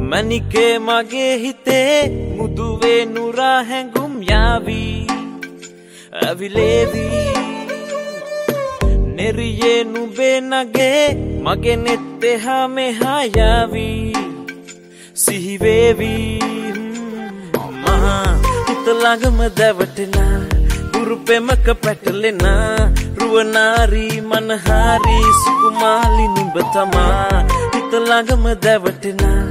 මනිකේ මගේ හිතේ මුදුවේ නුරා හැඟුම් යාවි අවිලේවි නෙරියේ නුඹේ නගේ මගේ නෙත් එහා මෙහා යාවි සිහිවේවි මහා හිත ළඟම දැවටෙනා ගුරු පෙමක පැටලෙනා රුවනාරි මනහාරි සුකුමාලි නුඹ තමා හිත ළඟම දැවටෙනා